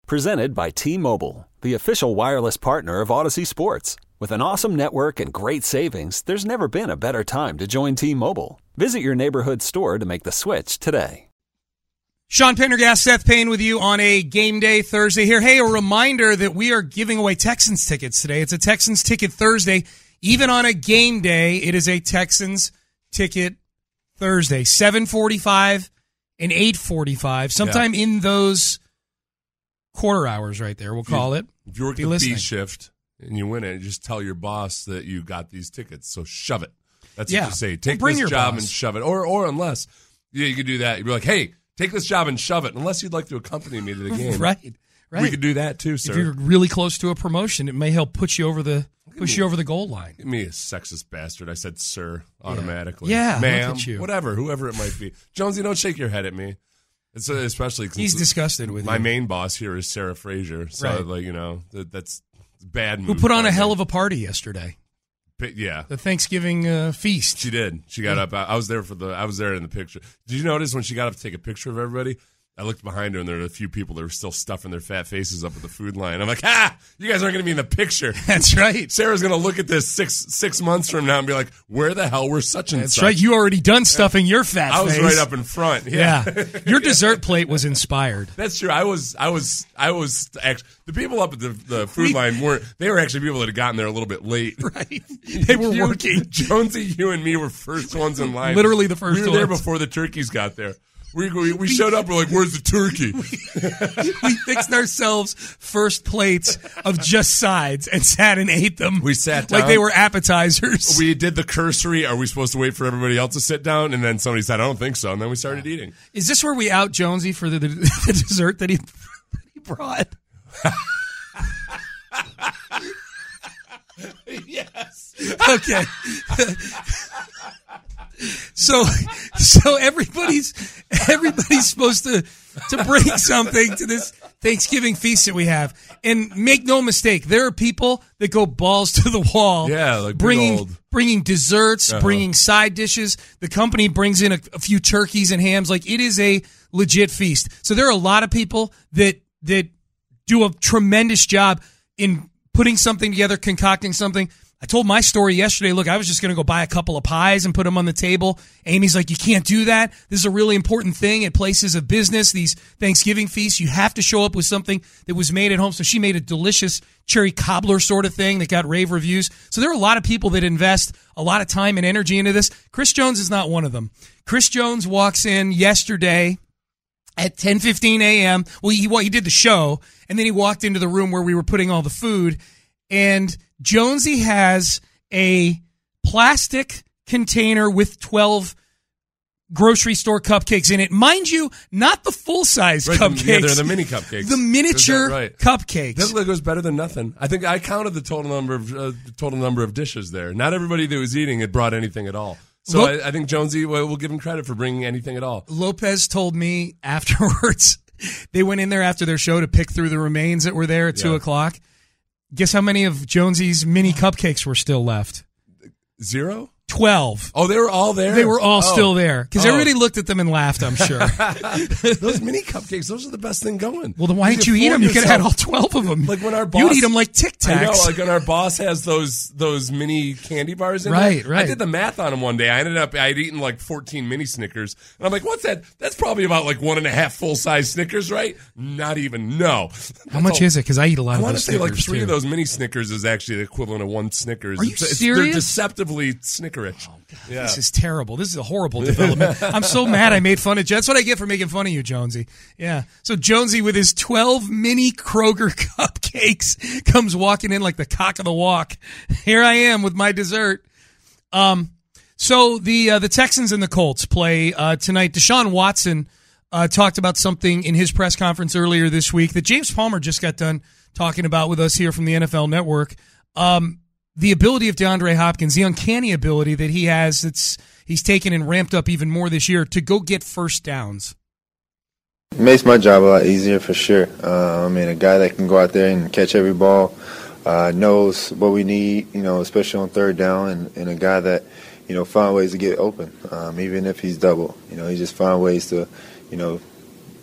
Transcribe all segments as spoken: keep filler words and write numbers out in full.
Presented by T-Mobile, the official wireless partner of Odyssey Sports. With an awesome network and great savings, there's never been a better time to join T-Mobile. Visit your neighborhood store to make the switch today. Sean Pendergast, Seth Payne with you on a game day Thursday here. Hey, a reminder that we are giving away Texans tickets today. It's a Texans ticket Thursday. Even on a game day, it is a Texans ticket Thursday. seven forty-five and eight forty-five. Sometime yeah. in those quarter hours right there, we'll call it. If you work the B shift and you win it, just tell your boss that you got these tickets. So shove it. That's yeah. what you say. Take bring this your job boss. and shove it. Or or unless yeah, you could do that. You'd be like, hey, take this job and shove it. Unless you'd like to accompany me to the game. right. Right. We could do that too, sir. If you're really close to a promotion, it may help push you over the push you over the goal line. Give me a sexist bastard. I said sir automatically. Yeah, yeah ma'am, look at you. Whatever, whoever it might be. Jonesy, don't shake your head at me. It's uh, especially he's disgusted with my you. main boss here is Sarah Frazier, so right. like you know that, that's bad. Who put on a hell of a party yesterday? But, yeah, the Thanksgiving uh, feast. She did. She got yeah. up. I, I was there for the. I was there in the picture. Did you notice when she got up to take a picture of everybody? I looked behind her, and there were a few people that were still stuffing their fat faces up at the food line. I'm like, ah, you guys aren't going to be in the picture. That's right. Sarah's going to look at this six six months from now and be like, where the hell were such and That's such? That's right. You already done stuffing your fat I was face. right up in front. Yeah. yeah. Your dessert plate was inspired. That's true. I was, I was, I was, actually, the people up at the, the food we, line weren't, they were actually people that had gotten there a little bit late. Right. They were you, working. Jonesy, you and me were first ones in line. Literally the first ones. We were ones. there before the turkeys got there. We, we we showed up. We're like, "Where's the turkey?" we, we fixed ourselves first plates of just sides and sat and ate them. We sat down like they were appetizers. We did the cursory. Are we supposed to wait for everybody else to sit down? And then somebody said, "I don't think so." And then we started eating. Is this where we out Jonesy for the, the, the dessert that he that he brought? Yes. Okay. So, so everybody's everybody's supposed to to bring something to this Thanksgiving feast that we have, and make no mistake, there are people that go balls to the wall. Yeah, like bringing old. bringing desserts, uh-huh. bringing side dishes. The company brings in a, a few turkeys and hams. Like, it is a legit feast. So there are a lot of people that that do a tremendous job in putting something together, concocting something. I told my story yesterday. Look, I was just going to go buy a couple of pies and put them on the table. Amy's like, you can't do that. This is a really important thing at places of business, these Thanksgiving feasts. You have to show up with something that was made at home. So she made a delicious cherry cobbler sort of thing that got rave reviews. So there are a lot of people that invest a lot of time and energy into this. Chris Jones is not one of them. Chris Jones walks in yesterday at ten fifteen a.m. Well, he, well, he did the show, and then he walked into the room where we were putting all the food, and Jonesy has a plastic container with twelve grocery store cupcakes in it. Mind you, not the full-size right, cupcakes. The, yeah, they're the mini cupcakes. The miniature right? cupcakes. That goes better than nothing. I think I counted the total number of uh, the total number of dishes there. Not everybody that was eating had brought anything at all. So Lo- I, I think Jonesy, well, we'll give him credit for bringing anything at all. Lopez told me afterwards, they went in there after their show to pick through the remains that were there at yeah. two o'clock. Guess how many of Jonesy's mini cupcakes were still left? Zero? Twelve. Oh, they were all there? They were all oh. still there. Because oh. everybody looked at them and laughed, I'm sure. Those mini cupcakes, those are the best thing going. Well, then why didn't you eat them? You could have had all twelve of them. Like when our boss... You'd eat them like Tic Tacs. I know, like when our boss has those those mini candy bars in right, there. Right, I did the math on them one day. I ended up, I'd eaten like fourteen mini Snickers. And I'm like, what's that? That's probably about like one and a half full-size Snickers, right? Not even, no. How much all, is it? Because I eat a lot I of those I want to say like three too. of those mini Snickers is actually the equivalent of one Snickers. Are you it's, serious? They're deceptively Snickerish. Oh, God, yeah. This is terrible. This is a horrible development. I'm so mad I made fun of you. That's what I get for making fun of you, Jonesy. Yeah. So Jonesy with his twelve mini Kroger cupcakes comes walking in like the cock of the walk. Here I am with my dessert. Um, so the uh, the Texans and the Colts play uh, tonight. Deshaun Watson uh, talked about something in his press conference earlier this week that James Palmer just got done talking about with us here from the N F L Network. Um, the ability of DeAndre Hopkins, the uncanny ability that he has, that's he's taken and ramped up even more this year to go get first downs. It makes my job a lot easier for sure. Uh, I mean, a guy that can go out there and catch every ball, uh, knows what we need, you know, especially on third down, and, and a guy that, you know, find ways to get open, um, even if he's double. You know, he just find ways to, you know,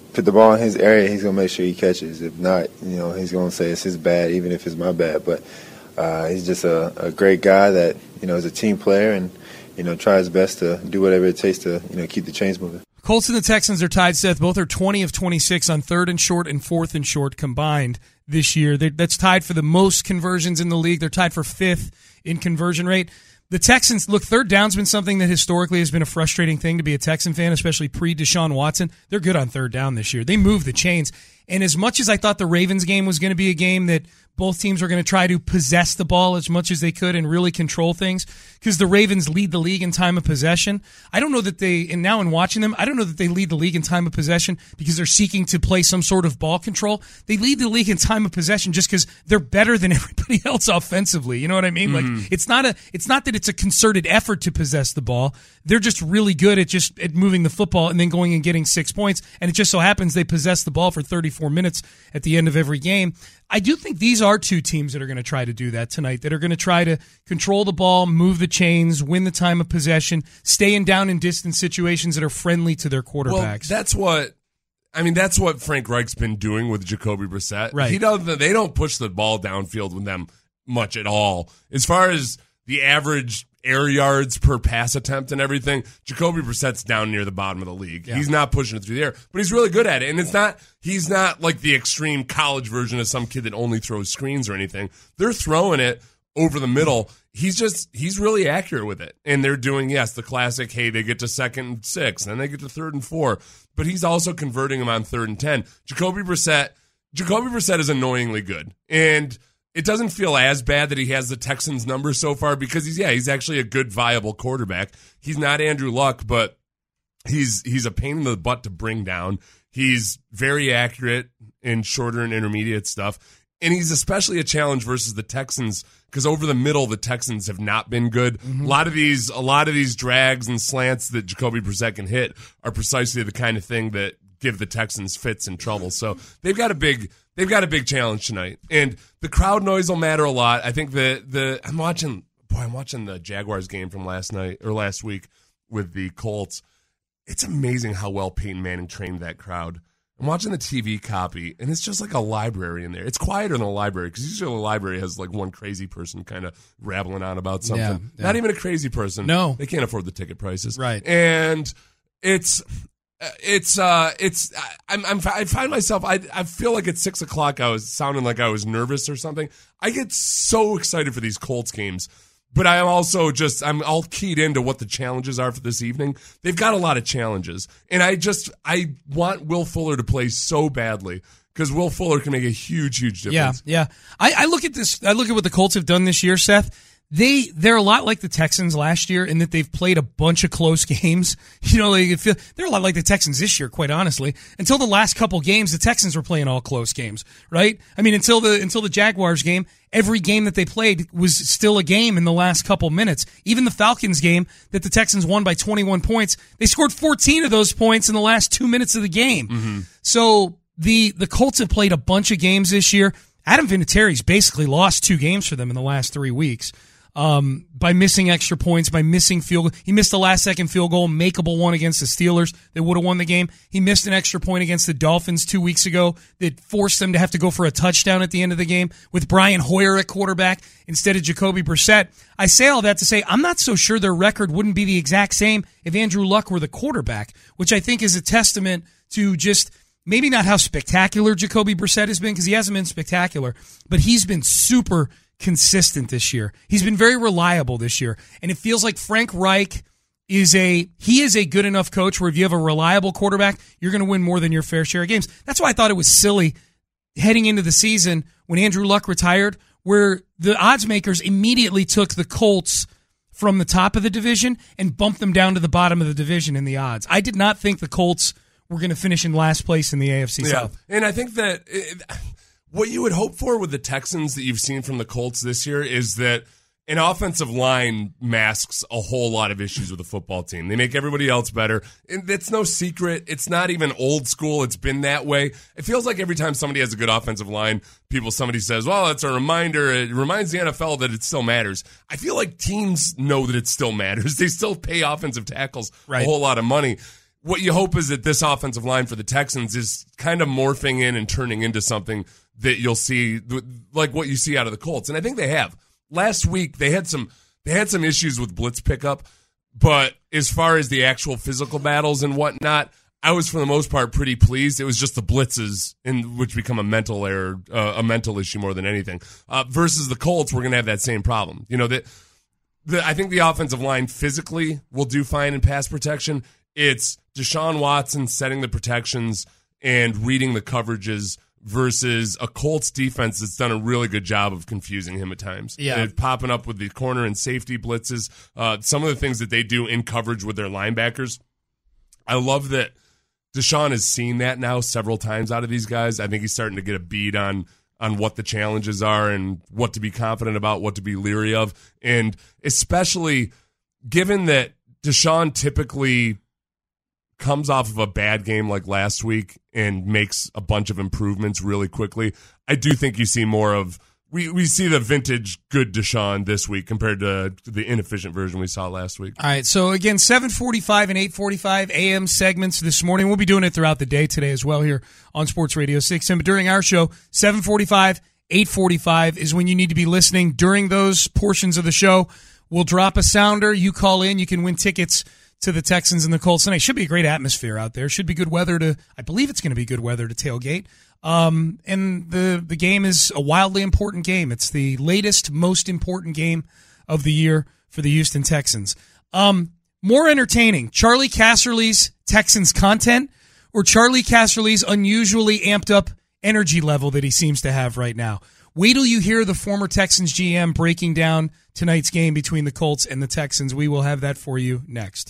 put the ball in his area, he's going to make sure he catches. If not, you know, he's going to say it's his bad, even if it's my bad. But uh, he's just a, a great guy that, you know, is a team player and, you know, tries his best to do whatever it takes to, you know, keep the chains moving. Colts and the Texans are tied, Seth. Both are twenty of twenty-six on third and short and fourth and short combined this year. They're, that's tied for the most conversions in the league. They're tied for fifth in conversion rate. The Texans, look, third down's been something that historically has been a frustrating thing to be a Texan fan, especially pre-Deshaun Watson. They're good on third down this year. They move the chains. And as much as I thought the Ravens game was going to be a game that both teams were going to try to possess the ball as much as they could and really control things, because the Ravens lead the league in time of possession. I don't know that they, and now in watching them, I don't know that they lead the league in time of possession because they're seeking to play some sort of ball control. They lead the league in time of possession just because they're better than everybody else offensively. You know what I mean? Mm-hmm. Like it's not a, it's not that it's a concerted effort to possess the ball. They're just really good at just at moving the football and then going and getting six points. And it just so happens they possess the ball for thirty-four minutes at the end of every game. I do think these are two teams that are going to try to do that tonight, that are going to try to control the ball, move the chains, win the time of possession, stay in down and distance situations that are friendly to their quarterbacks. Well, that's what I mean, that's what Frank Reich's been doing with Jacoby Brissett. Right. He doesn't they don't push the ball downfield with them much at all. As far as the average air yards per pass attempt and everything, Jacoby Brissett's down near the bottom of the league. Yeah. He's not pushing it through the air, but he's really good at it. And it's not he's not like the extreme college version of some kid that only throws screens or anything. They're throwing it over the middle. He's just he's really accurate with it. And they're doing, yes, the classic, hey, they get to second and six, then they get to third and four. But he's also converting them on third and ten. Jacoby Brissett, Jacoby Brissett is annoyingly good. And it doesn't feel as bad that he has the Texans' number so far because he's yeah he's actually a good viable quarterback. He's not Andrew Luck, but he's he's a pain in the butt to bring down. He's very accurate in shorter and intermediate stuff, and he's especially a challenge versus the Texans because over the middle the Texans have not been good. Mm-hmm. A lot of these a lot of these drags and slants that Jacoby Brissett can hit are precisely the kind of thing that give the Texans fits and trouble. So they've got a big. They've got a big challenge tonight, and the crowd noise will matter a lot. I think the the I'm watching, boy, I'm watching the Jaguars game from last night or last week with the Colts. It's amazing how well Peyton Manning trained that crowd. I'm watching the T V copy, and it's just like a library in there. It's quieter than a library because usually a library has like one crazy person kind of rattling on about something. Yeah, yeah. Not even a crazy person. No, they can't afford the ticket prices. Right, and it's. It's uh, it's I'm, I'm I find myself I I feel like at six o'clock I was sounding like I was nervous or something. I get so excited for these Colts games, but I am also just I'm all keyed into what the challenges are for this evening. They've got a lot of challenges, and I just I want Will Fuller to play so badly because Will Fuller can make a huge huge difference. Yeah, yeah. I, I look at this. I look at what the Colts have done this year, Seth. They they're a lot like the Texans last year in that they've played a bunch of close games. You know, they feel they're a lot like the Texans this year, quite honestly. Until the last couple games, the Texans were playing all close games, right? I mean, until the until the Jaguars game, every game that they played was still a game in the last couple minutes. Even the Falcons game that the Texans won by twenty-one points, they scored fourteen of those points in the last two minutes of the game. Mm-hmm. So the the Colts have played a bunch of games this year. Adam Vinatieri's basically lost two games for them in the last three weeks. Um, by missing extra points, by missing field goal. He missed the last second field goal, makeable one against the Steelers that would have won the game. He missed an extra point against the Dolphins two weeks ago that forced them to have to go for a touchdown at the end of the game with Brian Hoyer at quarterback instead of Jacoby Brissett. I say all that to say I'm not so sure their record wouldn't be the exact same if Andrew Luck were the quarterback, which I think is a testament to just maybe not how spectacular Jacoby Brissett has been because he hasn't been spectacular, but he's been super consistent this year. He's been very reliable this year. And it feels like Frank Reich is a, he is a good enough coach where if you have a reliable quarterback, you're going to win more than your fair share of games. That's why I thought it was silly heading into the season when Andrew Luck retired, where the odds makers immediately took the Colts from the top of the division and bumped them down to the bottom of the division in the odds. I did not think the Colts were going to finish in last place in the A F C yeah. South. And I think that it, what you would hope for with the Texans that you've seen from the Colts this year is that an offensive line masks a whole lot of issues with the football team. They make everybody else better. And it's no secret. It's not even old school. It's been that way. It feels like every time somebody has a good offensive line, people, somebody says, well, it's a reminder. It reminds the N F L that it still matters. I feel like teams know that it still matters. They still pay offensive tackles right. a whole lot of money. what you hope is that this offensive line for the Texans is kind of morphing in and turning into something that you'll see like what you see out of the Colts. And I think they have. Last week they had some they had some issues with blitz pickup, but as far as the actual physical battles and whatnot, I was for the most part pretty pleased. It was just the blitzes, in which become a mental error, uh, a mental issue more than anything. Uh, versus the Colts, we're going to have that same problem. You know that. The, I think the offensive line physically will do fine in pass protection. It's Deshaun Watson setting the protections and reading the coverages versus a Colts defense that's done a really good job of confusing him at times. Yeah. And popping up with the corner and safety blitzes. Uh, some of the things that they do in coverage with their linebackers. I love that Deshaun has seen that now several times out of these guys. I think he's starting to get a bead on on what the challenges are and what to be confident about, what to be leery of. And especially given that Deshaun typically comes off of a bad game like last week and makes a bunch of improvements really quickly, I do think you see more of we, we see the vintage good Deshaun this week compared to the inefficient version we saw last week. All right, so again, seven forty-five and eight forty-five A M segments this morning. We'll be doing it throughout the day today as well here on Sports Radio six ten. But during our show, seven forty-five, eight forty-five is when you need to be listening. During those portions of the show, we'll drop a sounder. You call in. You can win tickets to the Texans and the Colts tonight. Should be a great atmosphere out there. Should be good weather to, I believe it's going to be good weather to tailgate. Um, and the, the game is a wildly important game. It's the latest, most important game of the year for the Houston Texans. Um, more entertaining, Charlie Casserly's Texans content or Charlie Casserly's unusually amped up energy level that he seems to have right now? Wait till you hear the former Texans G M breaking down tonight's game between the Colts and the Texans. We will have that for you next.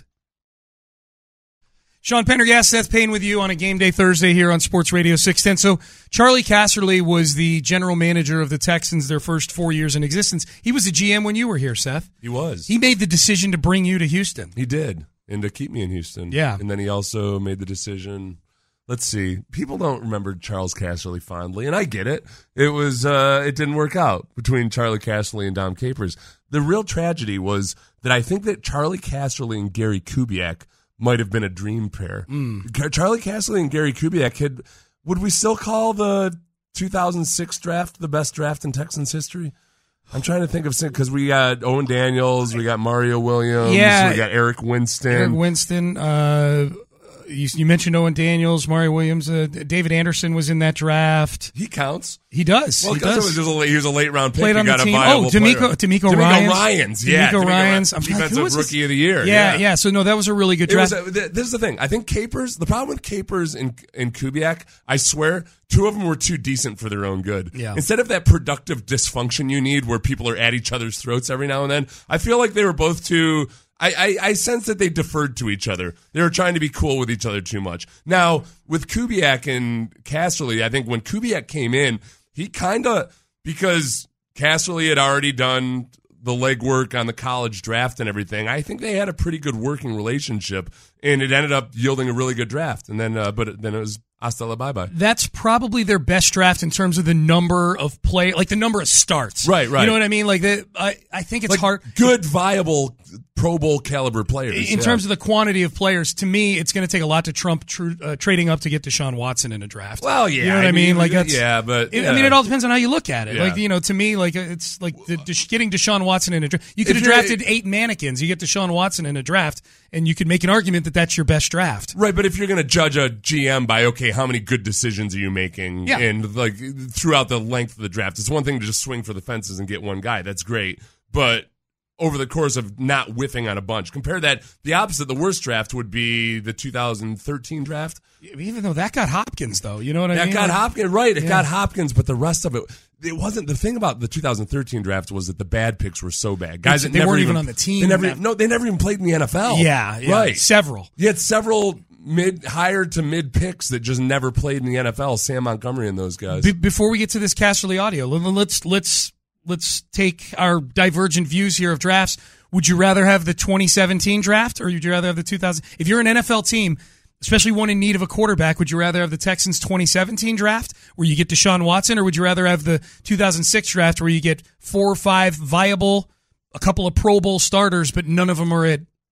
Sean Pendergast, Seth Payne with you on a game day Thursday here on Sports Radio six ten. So Charlie Casserly was the general manager of the Texans their first four years in existence. He was the G M when you were here, Seth. He was. He made the decision to bring you to Houston. He did, and to keep me in Houston. Yeah. And then he also made the decision. Let's see. People don't remember Charles Casserly fondly, and I get it. It was uh, it didn't work out between Charlie Casserly and Dom Capers. The real tragedy was that I think that Charlie Casserly and Gary Kubiak might have been a dream pair. Mm. Charlie Casserly and Gary Kubiak had. Would we still call the two thousand six draft the best draft in Texans history? I'm trying to think of because we got Owen Daniels, we got Mario Williams, yeah, we got Eric Winston. Eric Winston. Uh, you, you mentioned Owen Daniels, Mario Williams. Uh, David Anderson was in that draft. He counts. He does. Well, he because does. it was just a late, he was a late round pick. Played on he the got team. A viable oh, D'Amico, D'Amico Ryans. Ryans. Yeah, D'Amico Ryans. I'm defensive like, who rookie this? of the year. Yeah, yeah, yeah. So no, that was a really good draft. It was a, this is the thing. I think Capers. The problem with Capers and and Kubiak, I swear, two of them were too decent for their own good. Yeah. Instead of that productive dysfunction you need, where people are at each other's throats every now and then, I feel like they were both too. I, I, I sense that they deferred to each other. They were trying to be cool with each other too much. Now, with Kubiak and Casserly, I think when Kubiak came in, he kind of, because Casserly had already done the legwork on the college draft and everything, I think they had a pretty good working relationship, and it ended up yielding a really good draft. And then, uh, but then it was hasta la bye-bye. That's probably their best draft in terms of the number of play, like the number of starts. Right, right. You know what I mean? Like the, I, I think it's like hard. Good, viable Pro Bowl caliber players. In yeah. terms of the quantity of players, to me, it's going to take a lot to trump tr- uh, trading up to get Deshaun Watson in a draft. Well, yeah, you know what I mean. mean? Like that's yeah, but it, yeah. I mean, it all depends on how you look at it. Yeah. Like you know, to me, like it's like the, the, getting Deshaun Watson in a draft. You could have drafted eight mannequins. You get Deshaun Watson in a draft, and you could make an argument that that's your best draft. Right, but if you're going to judge a G M by okay, how many good decisions are you making, yeah. and like throughout the length of the draft, it's one thing to just swing for the fences and get one guy. That's great, but over the course of not whiffing on a bunch. Compare that, the opposite, the worst draft would be the two thousand thirteen draft. Even though that got Hopkins, though. You know what I that mean? That got Hopkins, right. It yeah. got Hopkins, but the rest of it, it wasn't. The thing about the two thousand thirteen draft was that the bad picks were so bad. Guys that they never weren't even, even on the team. They never, no, they never even played in the N F L. Yeah, yeah. Right. Several. You had several mid, higher to mid picks that just never played in the N F L. Sam Montgomery and those guys. Be- before we get to this Casserly audio, let's, let's, let's take our divergent views here of drafts. Would you rather have the twenty seventeen draft or would you rather have the two thousand? If you're an N F L team, especially one in need of a quarterback, would you rather have the Texans twenty seventeen draft where you get Deshaun Watson, or would you rather have the two thousand six draft where you get four or five viable, a couple of Pro Bowl starters, but none of them are at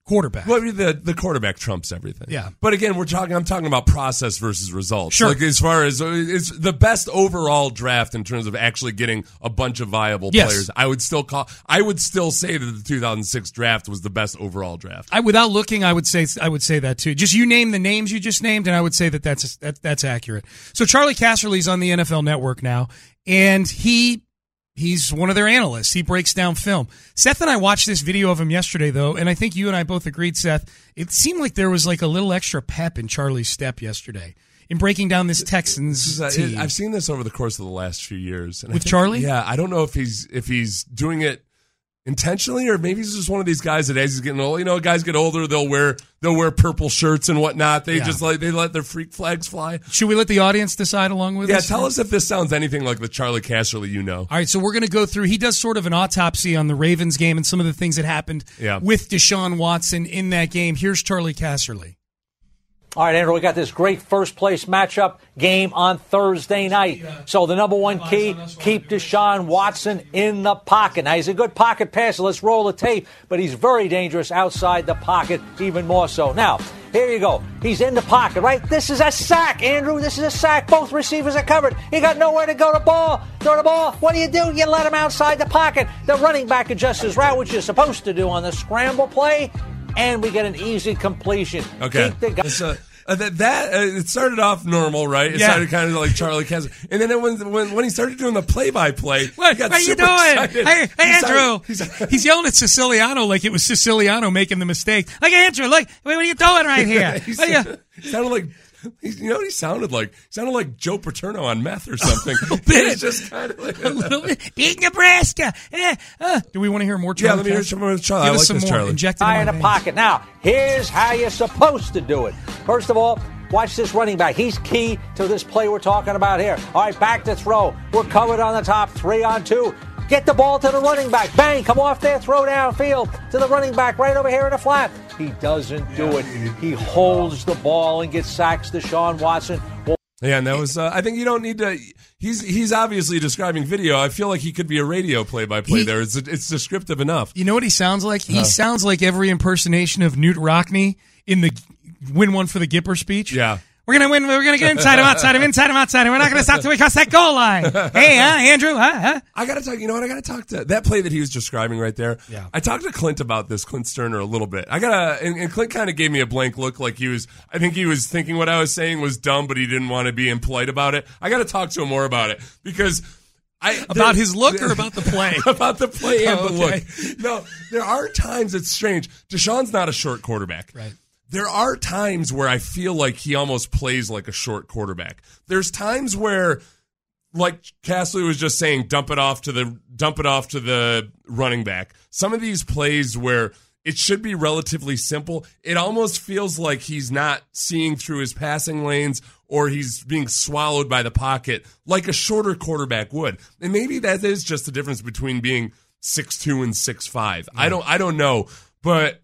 quarterback. Well, the the quarterback trumps everything. Yeah. But again, we're talking. I'm talking about process versus results. Sure. Like as far as it's the best overall draft in terms of actually getting a bunch of viable Yes. players. I would still call. I would still say that the two thousand six draft was the best overall draft. I, without looking, I would say I would say that too. Just you name the names you just named, and I would say that that's that, that's accurate. So Charlie Casserly's on the N F L Network now, and he. He's one of their analysts. He breaks down film. Seth and I watched this video of him yesterday, though, and I think you and I both agreed, Seth, it seemed like there was like a little extra pep in Charlie's step yesterday in breaking down this Texans This team. is, uh, I've seen this over the course of the last few years. And With I think, Charlie? Yeah, I don't know if he's if he's doing it intentionally or maybe he's just one of these guys that as he's getting old, you know, guys get older, they'll wear they'll wear purple shirts and whatnot. They Yeah. just like they let their freak flags fly. Should we let the audience decide along with Yeah, us? tell us if this sounds anything like the Charlie Casserly you know. All right, so we're going to go through. He does sort of an autopsy on the Ravens game and some of the things that happened Yeah. with Deshaun Watson in that game. Here's Charlie Casserly. All right, Andrew, we got this great first-place matchup game on Thursday night. So the number one key, keep Deshaun Watson in the pocket. Now, he's a good pocket passer. Let's roll the tape. But he's very dangerous outside the pocket, even more so. Now, here you go. He's in the pocket, right? This is a sack, Andrew. This is a sack. Both receivers are covered. He got nowhere to go to ball. Throw the ball. What do you do? You let him outside the pocket. The running back adjusts his route, which you're supposed to do on the scramble play. And we get an easy completion. Okay. Keep the guy- It's, uh, uh, that that uh, it started off normal, right? It Yeah. started kind of like Charlie Casserly, and then it, when when when he started doing the play-by-play, What, he got what are you super doing? excited. Hey, hey He Andrew. started- he's- He's yelling at Siciliano like it was Siciliano making the mistake. Like, Andrew, look, what are you doing right here? he What are you- sounded, he sounded like he, you know what he sounded like? He sounded like Joe Paterno on meth or something. A little bit. It's just kind of like a little bit. Beat Nebraska. Eh, uh, do we want to hear more Charlie? Yeah, let me hear Casserly? some more Charlie. Give I us like some this more. Charlie. Inject it Guy in in my the veins. pocket. Now, here's how you're supposed to do it. First of all, watch this running back. He's key to this play we're talking about here. All right, back to throw. We're covered on the top, three on two. Get the ball to the running back. Bang, come off there, throw downfield to the running back right over here in the flat. He doesn't do it. He holds the ball and gets sacks to Deshaun Watson. Well, Yeah, and that was. Uh, I think you don't need to. He's he's obviously describing video. I feel like he could be a radio play-by-play He- there. It's it's descriptive enough. You know what he sounds like? He sounds like every impersonation of Newt Rockney in the Win One for the Gipper speech. Yeah. We're gonna win. We're gonna get inside him, outside him, inside him, outside him. We're not gonna stop till we cross that goal line. Hey, huh, Andrew? Huh? Huh? I gotta talk. You know what? I gotta talk to that play that he was describing right there. Yeah. I talked to Clint about this, Clint Sterner, a little bit. I gotta, and, and Clint kind of gave me a blank look, like he was. I think he was thinking what I was saying was dumb, but he didn't want to be impolite about it. I gotta talk to him more about it because. I, About there- his look or about the play? about the play and Oh, the okay. look. No, there are times it's strange. Deshaun's not a short quarterback. Right. There are times where I feel like he almost plays like a short quarterback. There's times where, like Casserly was just saying, dump it off to the dump it off to the running back. Some of these plays where it should be relatively simple, it almost feels like he's not seeing through his passing lanes or he's being swallowed by the pocket like a shorter quarterback would. And maybe that is just the difference between being six two and six five. I don't I don't know, but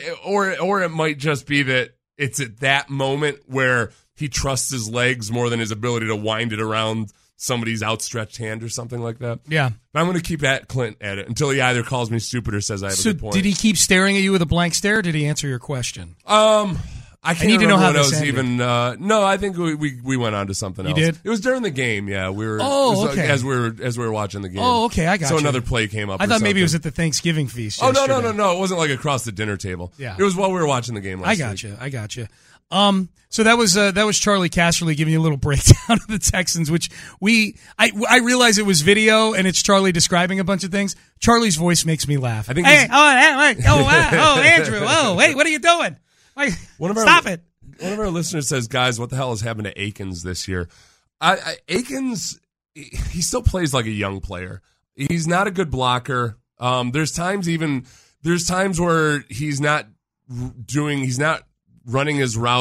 or or it might just be that it's at that moment where he trusts his legs more than his ability to wind it around somebody's outstretched hand or something like that. Yeah. But I'm going to keep at Clint at it until he either calls me stupid or says I have So a good point. did he keep staring at you with a blank stare? Or did he answer your question? Um, I can't need to know remember how what I this was ended. even. Uh, no, I think we, we we went on to something You else. did? It was during the game. Yeah, we were. Oh, it was, uh, okay. As we were as we were watching the game. Oh, okay, I got So you. another play came up. I or thought maybe it was something. at the Thanksgiving feast. Oh no no yesterday. no no! It wasn't like across the dinner table. Yeah. it was while we were watching the game. Last I got week. you. I got you. Um, so that was uh, that was Charlie Casserly giving you a little breakdown of the Texans, which we I I realize it was video and it's Charlie describing a bunch of things. Charlie's voice makes me laugh. I think Hey, he's- oh, hey, oh, wow, oh, Andrew, oh, wait, what are you doing? Wait, One of our, stop it. One of our listeners says, "Guys, what the hell has happened to Akins this year?" I, I, Akins, he still plays like a young player. He's not a good blocker. Um, there's times even there's times where he's not doing he's not running his routes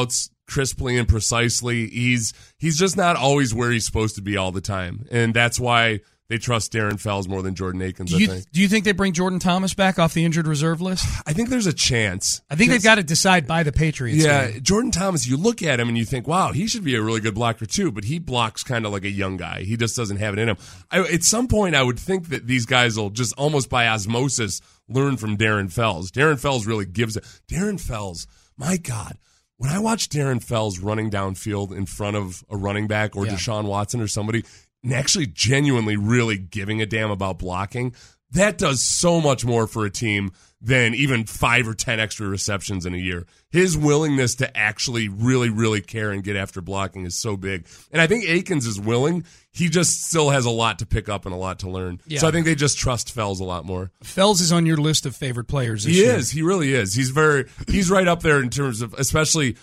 crisply and precisely. He's he's just not always where he's supposed to be all the time, and that's why they trust Darren Fells more than Jordan Akins, Do you, I think. do you think they bring Jordan Thomas back off the injured reserve list? I think there's a chance. I think they've got to decide by the Patriots. Yeah, game. Jordan Thomas, you look at him and you think, wow, he should be a really good blocker too, but he blocks kind of like a young guy. He just doesn't have it in him. I, at some point, I would think that these guys will just almost by osmosis learn from Darren Fells. Darren Fells really gives it. Darren Fells, my God. When I watch Darren Fells running downfield in front of a running back or yeah. Deshaun Watson or somebody, and actually genuinely really giving a damn about blocking, that does so much more for a team than even five or ten extra receptions in a year. His willingness to actually really, really care and get after blocking is so big. And I think Akins is willing. He just still has a lot to pick up and a lot to learn. Yeah. So I think they just trust Fells a lot more. Fells is on your list of favorite players this He year. is. He really is. He's very. He's right up there in terms of, especially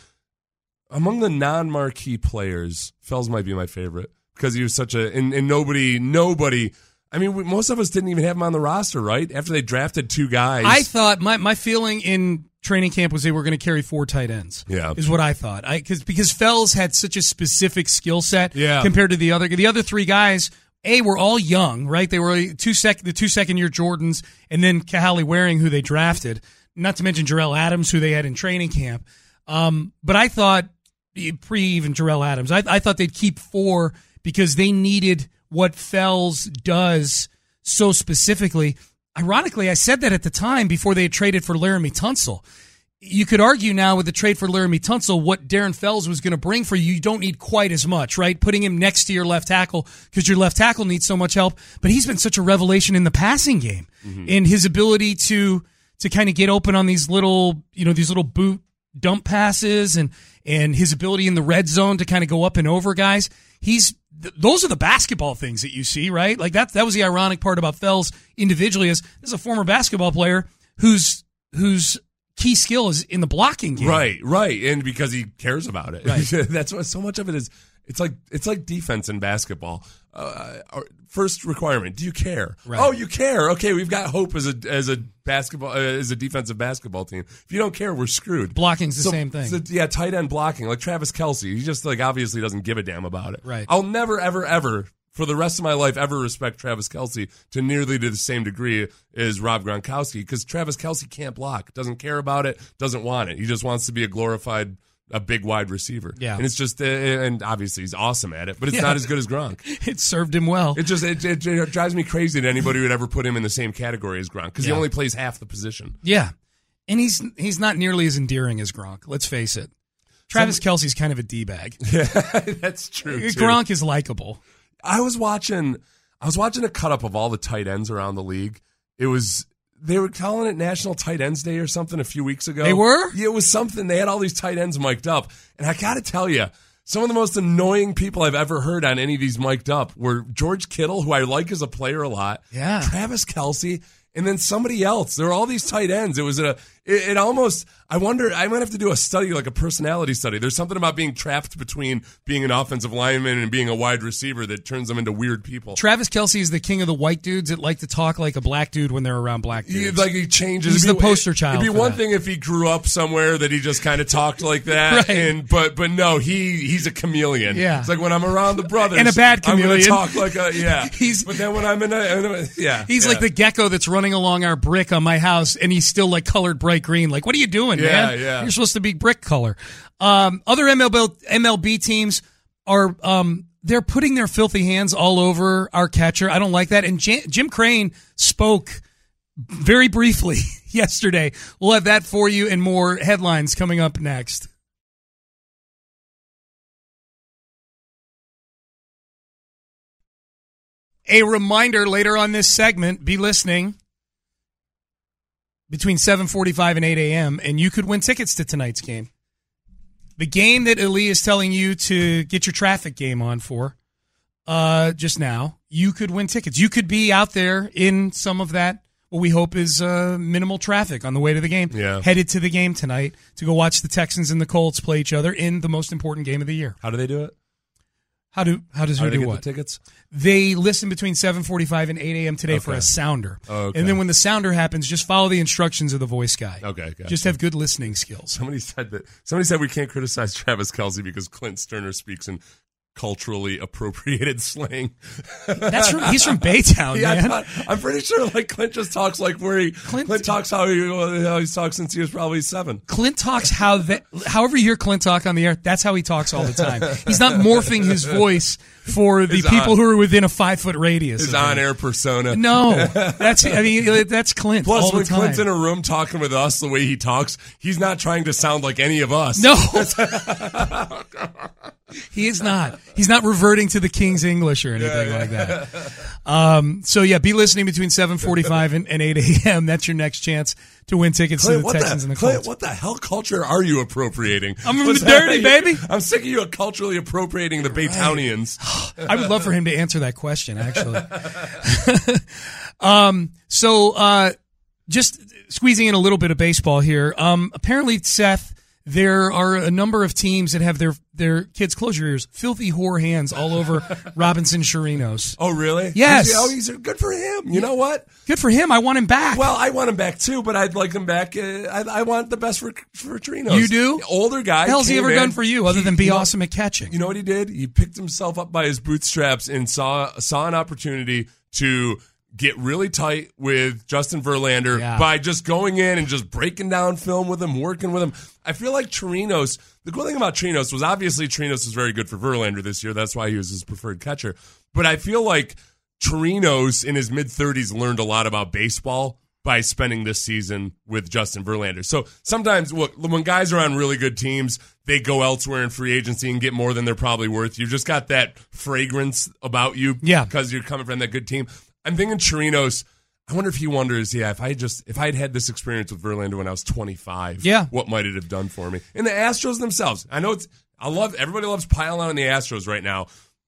among the non-marquee players, Fells might be my favorite. Because he was such a, and, and nobody, nobody, I mean, we, most of us didn't even have him on the roster, right? After they drafted two guys. I thought, my, my feeling in training camp was they were going to carry four tight ends. Yeah. Is what I thought. I, cause, because Fells had such a specific skill set yeah. compared to the other, the other three guys, A, were all young, right? They were two sec, the two second year Jordans, and then Kahale Waring, who they drafted, not to mention Jarrell Adams, who they had in training camp. Um, but I thought, pre even Jarrell Adams, I, I thought they'd keep four because they needed what Fells does so specifically. Ironically, I said that at the time before they had traded for Laramie Tunsil. You could argue now with the trade for Laramie Tunsil what Darren Fells was going to bring for you. You don't need quite as much, right? Putting him next to your left tackle because your left tackle needs so much help. But he's been such a revelation in the passing game mm-hmm. and his ability to to kind of get open on these little, you know, these little boot dump passes and and his ability in the red zone to kind of go up and over guys. He's th- those are the basketball things that you see, right? Like that that was the ironic part about Fells individually is this is a former basketball player who's who's key skill is in the blocking game. Right, right. And because he cares about it. Right. That's what so much of it is. It's like it's like defense in basketball. Uh, our first requirement: do you care? Right. Oh, you care. Okay, we've got hope as a as a basketball uh, as a defensive basketball team. If you don't care, we're screwed. Blocking's the so, same thing. So, yeah, tight end blocking, like Travis Kelce. He just like obviously doesn't give a damn about it. Right. I'll never, ever, ever for the rest of my life ever respect Travis Kelce to nearly to the same degree as Rob Gronkowski because Travis Kelce can't block, doesn't care about it, doesn't want it. He just wants to be a glorified. A big wide receiver. Yeah. And it's just, uh, and obviously he's awesome at it, but it's yeah. not as good as Gronk. It served him well. It just, it, it, it drives me crazy that anybody would ever put him in the same category as Gronk because yeah. he only plays half the position. Yeah. And he's he's not nearly as endearing as Gronk, let's face it. Travis Some, Kelce's kind of a D-bag. Yeah, that's true too. Gronk is likable. I was watching, I was watching a cut-up of all the tight ends around the league. It was... They were calling it National Tight Ends Day or something a few weeks ago. They were? Yeah, it was something. They had all these tight ends mic'd up. And I got to tell you, some of the most annoying people I've ever heard on any of these mic'd up were George Kittle, who I like as a player a lot. Yeah. Travis Kelce. And then somebody else. There were all these tight ends. It was a, it, it almost, I wonder, I might have to do a study, like a personality study. There's something about being trapped between being an offensive lineman and being a wide receiver that turns them into weird people. Travis Kelce is the king of the white dudes that like to talk like a black dude when they're around black dudes. He, like he changes. He's it'd the be, poster child. It'd be one that. thing if he grew up somewhere that he just kind of talked like that. Right. And, but, but no, he, he's a chameleon. Yeah. It's like when I'm around the brothers. And a bad chameleon. I'm going to talk like a, yeah. he's, but then when I'm in a, in a yeah. He's yeah. like the gecko that's running along our brick on my house, and he's still like colored bright green. Like, what are you doing, yeah, man? Yeah. You're supposed to be brick color. Um, other M L B, M L B teams are um, they're putting their filthy hands all over our catcher. I don't like that. And J- Jim Crane spoke very briefly yesterday. We'll have that for you and more headlines coming up next. A reminder later on this segment, be listening between seven forty-five and eight a.m., and you could win tickets to tonight's game. The game that Ali is telling you to get your traffic game on for uh, just now, you could win tickets. You could be out there in some of that, what we hope is uh, minimal traffic on the way to the game, yeah. headed to the game tonight to go watch the Texans and the Colts play each other in the most important game of the year. How do they do it? How do how does How who do they do get what? the tickets? They listen between seven forty-five and eight a.m. today Okay. for a sounder. Oh, okay. And then when the sounder happens, just follow the instructions of the voice guy. Okay, gotcha. Just have good listening skills. Somebody said that. Somebody said we can't criticize Travis Kelce because Clint Sterner speaks in culturally appropriated slang. That's from, he's from Baytown, Yeah, man. I thought- I'm pretty sure like Clint just talks like where he Clint- Clint, talks how he how he's talked since he was probably seven. Clint talks how that. However you hear Clint talk on the air, that's how he talks all the time. He's not morphing his voice for the His people on- who are within a five foot radius. His of him. on-air persona. No, that's I mean that's Clint. Plus, all the when time. Clint's in a room talking with us the way he talks, he's not trying to sound like any of us. No, he is not. He's not reverting to the King's English or anything Yeah, yeah. like that. Um, so yeah, be listening between seven forty-five and, and eight a.m. That's your next chance to win tickets Clint, to the what Texans the, and the Clint, Colts. what the hell culture are you appropriating? I'm from What's the dirty, that? baby. I'm sick of you culturally appropriating the Baytownians. I would love for him to answer that question, actually. um, so, uh, just squeezing in a little bit of baseball here. Um, apparently, Seth, there are a number of teams that have their, their kids, close your ears, filthy whore hands all over Robinson Chirinos. Oh, really? Yes. He's, oh, he's good for him. You know what? Good for him. I want him back. Well, I want him back too, but I'd like him back. Uh, I, I want the best for for Trinos. You do? The older guy. What the hell's he came ever in. done for you other He- than be you know- awesome at catching? You know what he did? He picked himself up by his bootstraps and saw saw an opportunity to get really tight with Justin Verlander Yeah. by just going in and just breaking down film with him, working with him. I feel like Chirinos, the cool thing about Chirinos was obviously Chirinos was very good for Verlander this year. That's why he was his preferred catcher. But I feel like Chirinos in his mid-thirties learned a lot about baseball by spending this season with Justin Verlander. So sometimes, look, when guys are on really good teams, they go elsewhere in free agency and get more than they're probably worth. You've just got that fragrance about you Yeah. because you're coming from that good team. I'm thinking Chirinos, I wonder if he wonders, yeah, if I just if I had had this experience with Verlander when I was twenty-five, Yeah. what might it have done for me? And the Astros themselves, I know it's I love everybody loves piling on the Astros right now.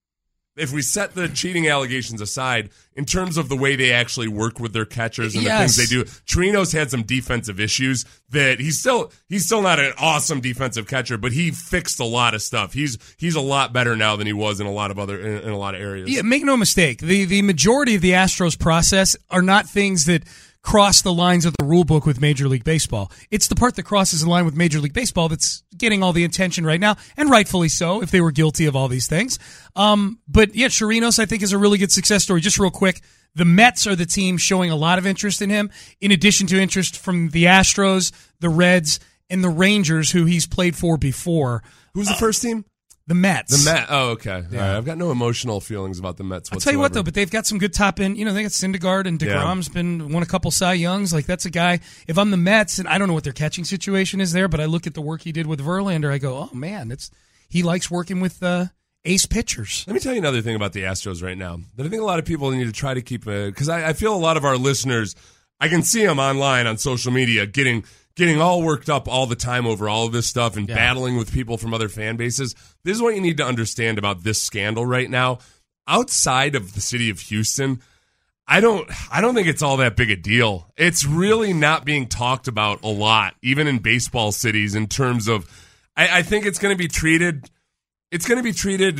If we set the cheating allegations aside, in terms of the way they actually work with their catchers and Yes. the things they do, Chirinos had some defensive issues that he's still he's still not an awesome defensive catcher, but he fixed a lot of stuff. He's he's a lot better now than he was in a lot of other in, in a lot of areas. Yeah, make no mistake. The the majority of the Astros process are not things that cross the lines of the rule book with Major League Baseball. It's the part that crosses the line with Major League Baseball that's getting all the attention right now, and rightfully so if they were guilty of all these things. Um, but yeah, Chirinos, I think, is a really good success story. Just real quick, the Mets are the team showing a lot of interest in him, in addition to interest from the Astros, the Reds, and the Rangers, who he's played for before. Who's the first team? The Mets. The Mets. Oh, okay. All right. I've got no emotional feelings about the Mets I'll whatsoever. tell you what, though, but they've got some good top end. You know, they got Syndergaard and DeGrom's been won a couple Cy Youngs. Like, that's a guy. If I'm the Mets, and I don't know what their catching situation is there, but I look at the work he did with Verlander, I go, oh, man, it's he likes working with uh, ace pitchers. Let me tell you another thing about the Astros right now that I think a lot of people need to try to keep, because I, I feel a lot of our listeners, I can see them online on social media getting getting all worked up all the time over all of this stuff and Yeah. battling with people from other fan bases. This is what you need to understand about this scandal right now. Outside of the city of Houston, I don't I don't think it's all that big a deal. It's really not being talked about a lot, even in baseball cities, in terms of I, I think it's gonna be treated it's gonna be treated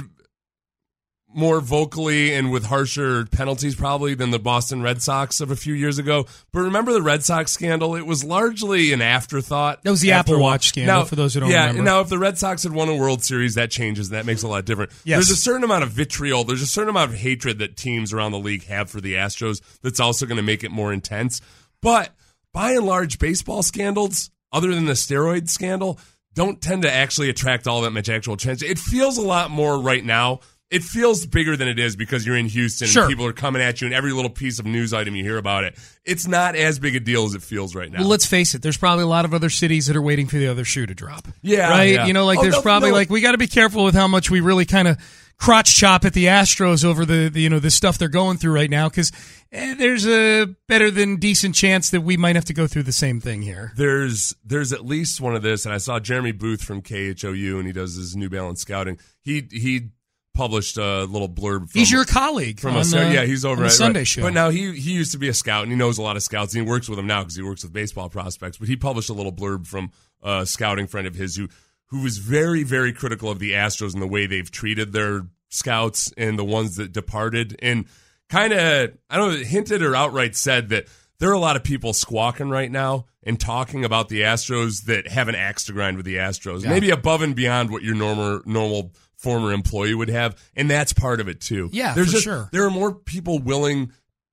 more vocally and with harsher penalties probably than the Boston Red Sox of a few years ago. But remember the Red Sox scandal? It was largely an afterthought. That was the After Apple a while. Watch scandal, Now- for those who don't yeah, remember. Now, if the Red Sox had won a World Series, that changes. That makes it a lot different. Yes. There's a certain amount of vitriol. There's a certain amount of hatred that teams around the league have for the Astros that's also going to make it more intense. But by and large, baseball scandals, other than the steroid scandal, don't tend to actually attract all that much actual attention. It feels a lot more right now. It feels bigger than it is because you're in Houston Sure. and people are coming at you and every little piece of news item you hear about it. It's not as big a deal as it feels right now. Well, let's face it. There's probably a lot of other cities that are waiting for the other shoe to drop. Yeah, right. yeah. You know, like Oh, there's no, probably no. like we got to be careful with how much we really kind of crotch chop at the Astros over the, the you know the stuff they're going through right now because eh, there's a better than decent chance that we might have to go through the same thing here. There's there's at least one of this, and I saw Jeremy Booth from K H O U, and he does his New Balance scouting. He he published a little blurb. From, He's your colleague from on a, the, yeah, he's over on the at Sunday right. show. But now he he used to be a scout, and he knows a lot of scouts, and he works with them now because he works with baseball prospects. But he published a little blurb from a scouting friend of his who who was very very critical of the Astros and the way they've treated their scouts and the ones that departed, and kind of, I don't know, hinted or outright said that there are a lot of people squawking right now and talking about the Astros that have an axe to grind with the Astros, yeah. maybe above and beyond what your normal normal former employee would have, and that's part of it too. Yeah, There's for just, sure. There are more people willing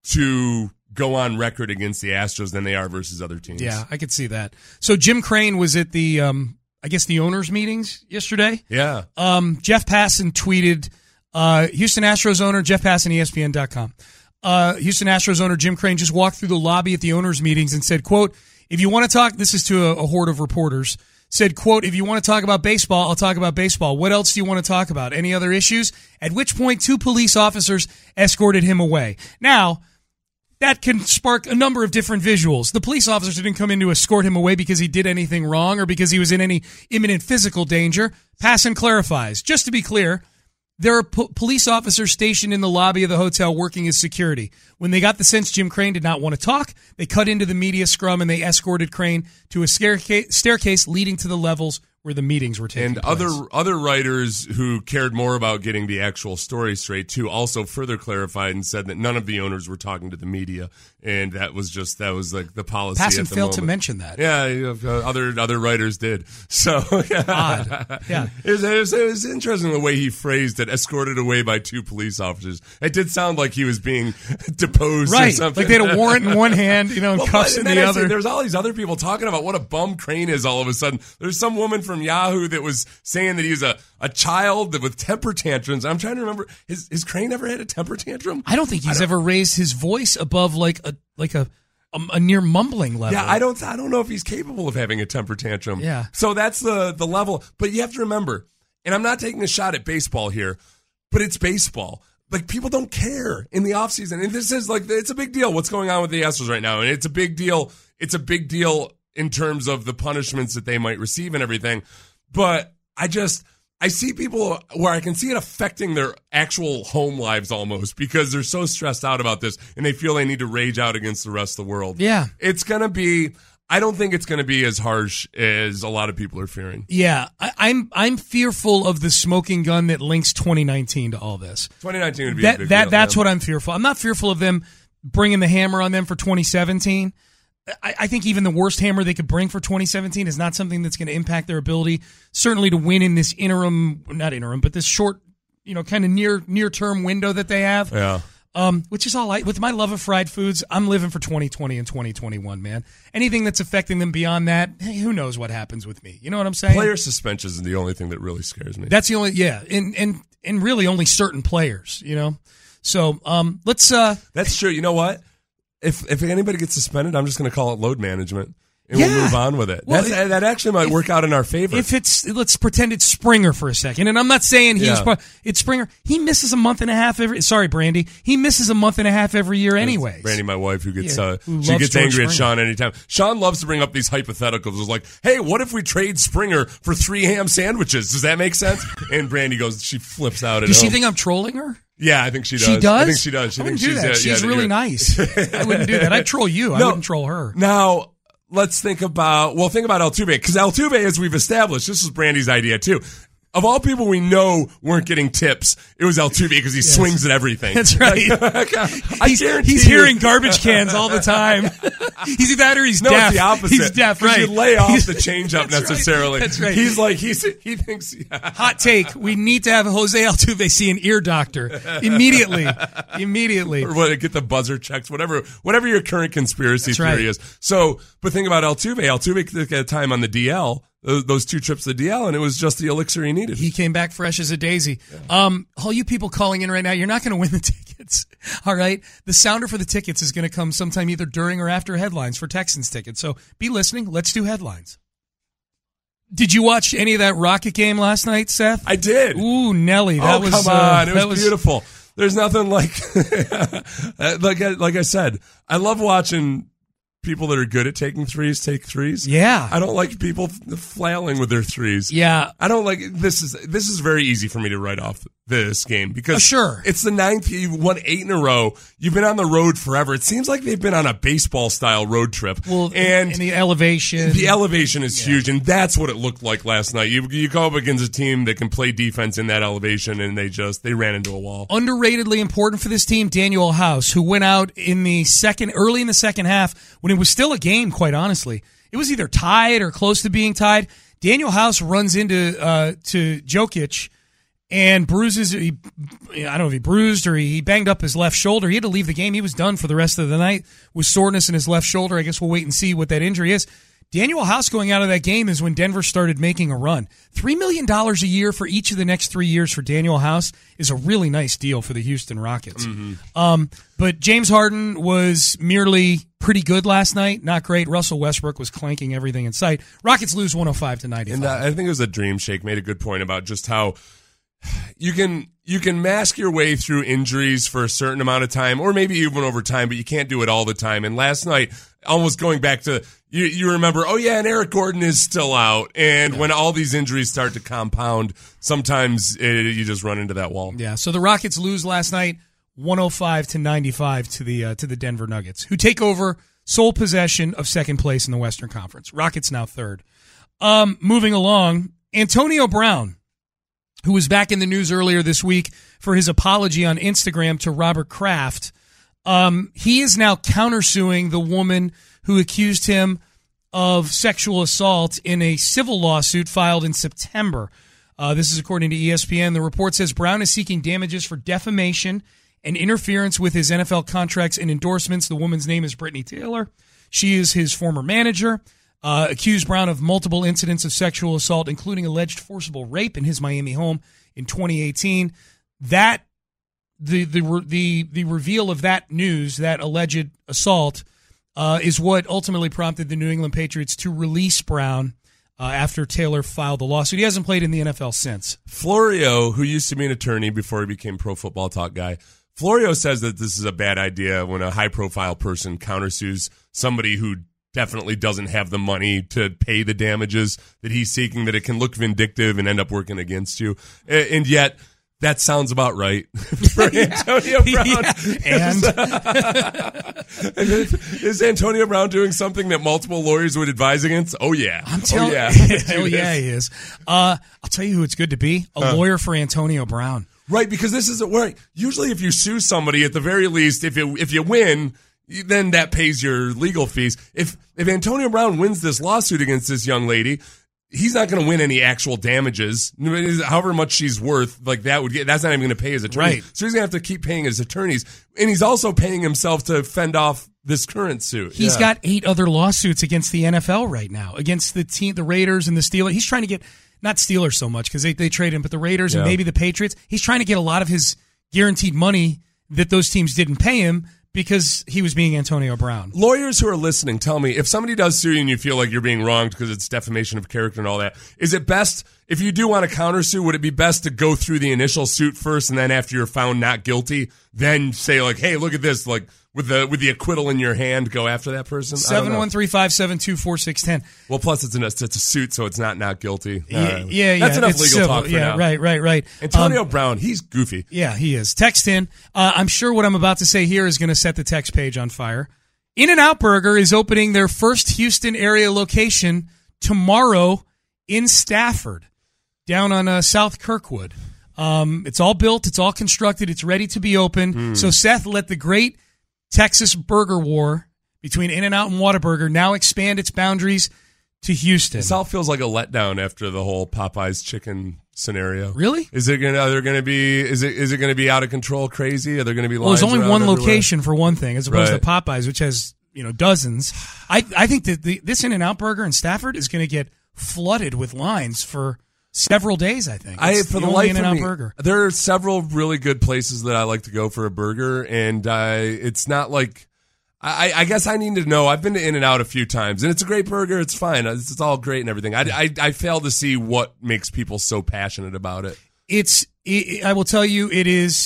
to go on record against the Astros than they are versus other teams. Yeah, I could see that. So Jim Crane was at the, um, I guess, the owners' meetings yesterday. Yeah. Um, Jeff Passan tweeted, uh, Houston Astros owner, Jeff Passan, E S P N dot com. Uh, Houston Astros owner Jim Crane just walked through the lobby at the owners' meetings and said, quote, if you want to talk, this is to a, a horde of reporters, said, quote, if you want to talk about baseball, I'll talk about baseball. What else do you want to talk about? Any other issues? At which point, two police officers escorted him away. Now, that can spark a number of different visuals. The police officers didn't come in to escort him away because he did anything wrong or because he was in any imminent physical danger. Passan clarifies. Just to be clear, there are po- police officers stationed in the lobby of the hotel working as security. When they got the sense Jim Crane did not want to talk, they cut into the media scrum and they escorted Crane to a staircase, staircase leading to the levels where the meetings were taking and place. other other writers who cared more about getting the actual story straight too also further clarified and said that none of the owners were talking to the media, and that was just that was like the policy. Passan at the failed moment. to mention that. Yeah, uh, other other writers did. So yeah. Odd. Yeah, it was, it, was, it was interesting the way he phrased it. Escorted away by two police officers. It did sound like he was being deposed, right? Or something. Like they had a warrant in one hand, you know, and well, cuffs in the other. There's all these other people talking about what a bum Crane is. All of a sudden, there's some woman from Yahoo that was saying that he's a, a child with temper tantrums. I'm trying to remember, has, has Crane ever had a temper tantrum? I don't think he's don't, ever raised his voice above like a like a, a a near mumbling level. Yeah, I don't I don't know if he's capable of having a temper tantrum. Yeah. So that's the the level. But you have to remember, and I'm not taking a shot at baseball here, but it's baseball. Like, people don't care in the offseason. And this is like, it's a big deal what's going on with the Astros right now. And it's a big deal. It's a big deal in terms of the punishments that they might receive and everything. But I just, I see people where I can see it affecting their actual home lives almost because they're so stressed out about this and they feel they need to rage out against the rest of the world. Yeah. It's going to be, I don't think it's going to be as harsh as a lot of people are fearing. Yeah. I, I'm I'm fearful of the smoking gun that links twenty nineteen to all this. twenty nineteen would be that, a big that, deal. That's yeah. what I'm fearful. I'm not fearful of them bringing the hammer on them for twenty seventeen. I, I think even the worst hammer they could bring for twenty seventeen is not something that's going to impact their ability, certainly to win in this interim, not interim, but this short, you know, kind of near near term window that they have. Yeah. Um, which is all I, with my love of fried foods, I'm living for twenty twenty and twenty twenty-one, man. Anything that's affecting them beyond that, hey, who knows what happens with me? You know what I'm saying? Player suspensions is the only thing that really scares me. That's the only, yeah, and and and really only certain players, you know. So um, let's. Uh, That's true. You know what? If if anybody gets suspended, I'm just going to call it load management, and yeah. we'll move on with it. Well, That's, it, that actually might if, work out in our favor. If it's, let's pretend it's Springer for a second, and I'm not saying he's, Yeah. it's Springer. He misses a month and a half every. Sorry, Brandy. He misses a month and a half every year, anyways. Brandy, my wife, who gets Yeah, uh, who she loves gets George angry at Springer. Sean anytime. Sean loves to bring up these hypotheticals. It's like, hey, what if we trade Springer for three ham sandwiches? Does that make sense? And Brandy goes, she flips out at Does him. she think I'm trolling her? Yeah, I think she does. She does? I think she does. She I thinks wouldn't do she's that. uh, She's yeah, really you're- nice. I wouldn't do that. I'd troll you. I No. wouldn't troll her. Now, let's think about, well, think about Altuve, because Altuve, as we've established, this was Brandy's idea too. Of all people we know weren't getting tips, it was Altuve because he Yes. swings at everything. That's right. I he's guarantee he's you- hearing garbage cans all the time. He's that or he's No, deaf. it's the opposite. He's deaf, 'Cause right? you lay off He's- the changeup That's right. necessarily. That's right. He's like, he's, he thinks, yeah. Hot take. We need to have Jose Altuve see an ear doctor immediately. Immediately. Or what, get the buzzer checks, whatever, whatever your current conspiracy That's theory right. is. So, but think about Altuve. Altuve took a time on the D L, those, those two trips to the D L, and it was just the elixir he needed. He came back fresh as a daisy. Um, all you people calling in right now, you're not going to win the tickets. All right. The sounder for the tickets is going to come sometime either during or after headlines for Texans tickets. So be listening. Let's do headlines. Did you watch any of that Rocket game last night, Seth? I did. Ooh, Nelly. That oh, was, come uh, on. It was, that was beautiful. There's nothing like, like, I, like I said, I love watching people that are good at taking threes take threes. Yeah. I don't like people flailing with their threes. Yeah. I don't like this is this is very easy for me to write off this game because uh, sure. It's the ninth. You've won eight in a row. You've been on the road forever. It seems like they've been on a baseball style road trip. Well, and, and the elevation. The elevation is yeah. huge, and that's what it looked like last night. You you go up against a team that can play defense in that elevation, and they just they ran into a wall. Underratedly important for this team, Daniel House, who went out in the second, early in the second half when it was still a game. Quite honestly, it was either tied or close to being tied. Daniel House runs into uh, to Jokic and bruises. He, I don't know if he bruised or he banged up his left shoulder. He had to leave the game. He was done for the rest of the night with soreness in his left shoulder. I guess we'll wait and see what that injury is. Daniel House going out of that game is when Denver started making a run. Three million dollars a year for each of the next three years for Daniel House is a really nice deal for the Houston Rockets. Mm-hmm. Um, but James Harden was merely pretty good last night, not great. Russell Westbrook was clanking everything in sight. Rockets lose one oh five to ninety-five. And uh, I think it was a Dream Shake made a good point about just how you can you can mask your way through injuries for a certain amount of time, or maybe even over time, but you can't do it all the time. And last night, almost going back to you, you remember, oh yeah, and Eric Gordon is still out. And yeah. when all these injuries start to compound, sometimes it, you just run into that wall. Yeah. So the Rockets lose last night, one oh five to ninety-five to the uh, to the Denver Nuggets, who take over sole possession of second place in the Western Conference. Rockets now third. Um, moving along, Antonio Brown, who was back in the news earlier this week for his apology on Instagram to Robert Kraft. Um, he is now countersuing the woman who accused him of sexual assault in a civil lawsuit filed in September. Uh, this is according to E S P N. The report says Brown is seeking damages for defamation and interference with his N F L contracts and endorsements. The woman's name is Brittany Taylor. She is his former manager. Uh, accused Brown of multiple incidents of sexual assault, including alleged forcible rape in his Miami home in twenty eighteen. That the the the the reveal of that news, that alleged assault, uh, is what ultimately prompted the New England Patriots to release Brown uh, after Taylor filed the lawsuit. He hasn't played in the N F L since. Florio, who used to be an attorney before he became Pro Football Talk guy, Florio says that this is a bad idea when a high-profile person countersues somebody who definitely doesn't have the money to pay the damages that he's seeking, that it can look vindictive and end up working against you. And yet, that sounds about right for Antonio Brown. Yeah, and is Antonio Brown doing something that multiple lawyers would advise against? Oh, yeah. I'm telling oh, yeah. oh, yeah, he is. Uh, I'll tell you who it's good to be, a huh. lawyer for Antonio Brown. Right, because this is where usually if you sue somebody, at the very least, if it, if you win, then that pays your legal fees. If if Antonio Brown wins this lawsuit against this young lady, he's not going to win any actual damages. However much she's worth, like that would get, that's not even going to pay his attorney. Right. So he's going to have to keep paying his attorneys, and he's also paying himself to fend off this current suit. He's yeah. got eight other lawsuits against the N F L right now, against the team, the Raiders and the Steelers. He's trying to get, not Steelers so much because they they trade him, but the Raiders yeah. and maybe the Patriots. He's trying to get a lot of his guaranteed money that those teams didn't pay him, because he was being Antonio Brown. Lawyers who are listening, tell me, if somebody does sue you and you feel like you're being wronged because it's defamation of character and all that, is it best, if you do want to countersue, would it be best to go through the initial suit first and then after you're found not guilty, then say like, hey, look at this, like with the with the acquittal in your hand, go after that person? seven one three, five seven two, four six one zero. Well, plus it's, an, it's a suit, so it's not not guilty. Yeah, uh, yeah, yeah. That's enough it's legal civil. talk for yeah, now. Right, right, right. Antonio um, Brown, he's goofy. Yeah, he is. Text in. Uh, I'm sure what I'm about to say here is going to set the text page on fire. In-N-Out Burger is opening their first Houston area location tomorrow in Stafford, down on uh, South Kirkwood. Um, it's all built. It's all constructed. It's ready to be open. Mm. So, Seth, let the great Texas burger war between In-N-Out and Whataburger now expand its boundaries to Houston. This all feels like a letdown after the whole Popeyes chicken scenario. Really? Is it going? Are there going to be? Is it? Is it going to be out of control? Crazy? Are there going to be? Well, lines there's only one everywhere? location for one thing, as opposed right. to Popeyes, which has you know dozens. I I think that the, this In-N-Out Burger in Stafford is going to get flooded with lines for several days. I think. I it's for the, the life In-N-Out of me, burger. There are several really good places that I like to go for a burger, and uh, it's not like. I, I guess I need to know. I've been to In-N-Out a few times, and it's a great burger. It's fine. It's, it's all great and everything. I, I, I fail to see what makes people so passionate about it. It's. It, I will tell you, it is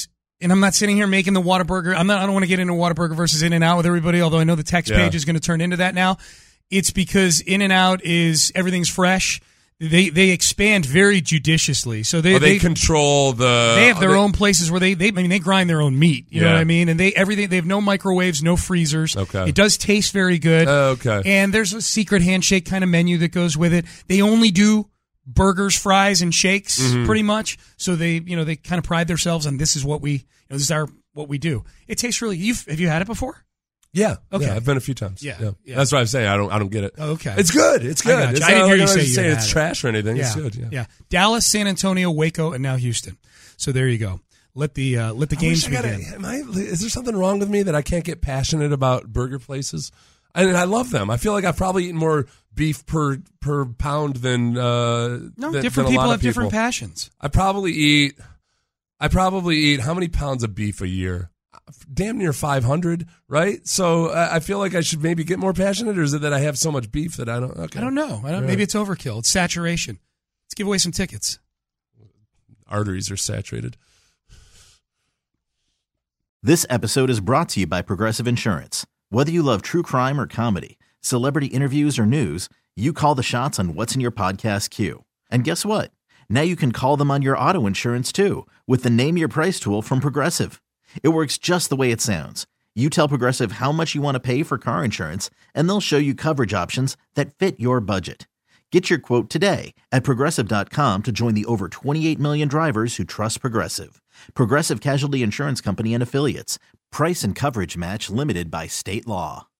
and I'm not sitting here making the Whataburger. I'm not. I don't want to get into Whataburger versus In-N-Out with everybody. Although I know the text Yeah. page is going to turn into that now. It's because In-N-Out is everything's fresh. They they expand very judiciously. So they Oh, they, they control the. They have their they, own places where they, they I mean they grind their own meat. You know Yeah. what I mean? And they everything they have no microwaves, no freezers. Okay. It does taste very good. Oh, okay. And there's a secret handshake kind of menu that goes with it. They only do burgers, fries, and shakes Mm-hmm. pretty much. So they you know they kind of pride themselves on this is what we you know, this is our what we do. It tastes really. You've have you had it before? Yeah. Okay. Yeah, I've been a few times. Yeah, Yeah. yeah. That's what I'm saying. I don't. I don't get it. Oh, okay. It's good. It's I good. got you. It's I didn't not hear like you I'm say just you saying had it's it. trash or anything. Yeah. It's good. Yeah. yeah. Dallas, San Antonio, Waco, and now Houston. So there you go. Let the uh, let the I games wish I begin. gotta- am I, is there something wrong with me that I can't get passionate about burger places? And I love them. I feel like I've probably eaten more beef per per pound than uh, No, than, different than a people lot have of people. different passions. I probably eat. I probably eat how many pounds of beef a year? Damn near five hundred, right? So uh, I feel like I should maybe get more passionate, or is it that I have so much beef that I don't? Okay. I don't know. I don't, Yeah. Maybe it's overkill. It's saturation. Let's give away some tickets. Arteries are saturated. This episode is brought to you by Progressive Insurance. Whether you love true crime or comedy, celebrity interviews or news, you call the shots on what's in your podcast queue. And guess what? Now you can call them on your auto insurance too with the Name Your Price tool from Progressive. It works just the way it sounds. You tell Progressive how much you want to pay for car insurance, and they'll show you coverage options that fit your budget. Get your quote today at Progressive dot com to join the over twenty-eight million drivers who trust Progressive. Progressive Casualty Insurance Company and Affiliates. Price and coverage match limited by state law.